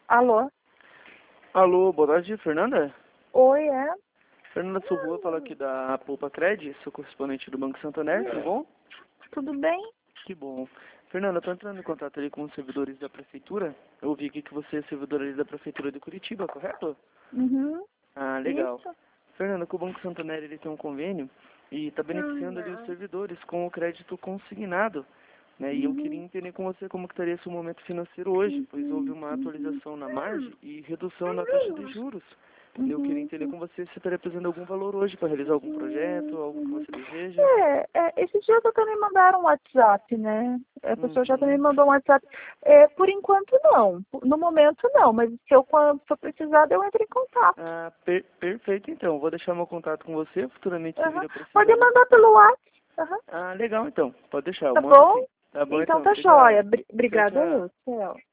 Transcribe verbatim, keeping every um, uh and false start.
Alô? Alô, boa tarde, Fernanda? Oi, é? Fernanda Surrua fala aqui da Poupa Cred, sou correspondente do Banco Santander, tudo bom? Tudo bem? Que bom. Fernanda, estou entrando em contato ali com os servidores da Prefeitura. Eu ouvi aqui que você é servidora ali da Prefeitura de Curitiba, correto? Uhum. Ah, legal. Isso? Fernanda, que o Banco Santander ele tem um convênio e está beneficiando ali os servidores com o crédito consignado. Né? E eu queria Uhum. entender com você como que estaria seu momento financeiro hoje, pois houve uma atualização na margem e redução na taxa de juros. E eu queria Uhum. entender com você se estaria apresentando algum valor hoje para realizar algum projeto, algo que Uhum. você deseja. É, é, esses dias até me mandaram um WhatsApp, né? A pessoa já também Uhum. mandou um WhatsApp. É, por enquanto não. No momento não, mas se eu, quando for precisar, eu entro em contato. Ah, per perfeito então. Vou deixar meu contato com você, futuramente se Uhum. vir a Pode precisar. mandar pelo WhatsApp. Uhum. Ah, legal então. Pode deixar, eu Tá mando bom? sim. Tá bom Então então, tá jóia. obrigado. Bri- Tchau, Obrigada, tchau. eu. Tchau.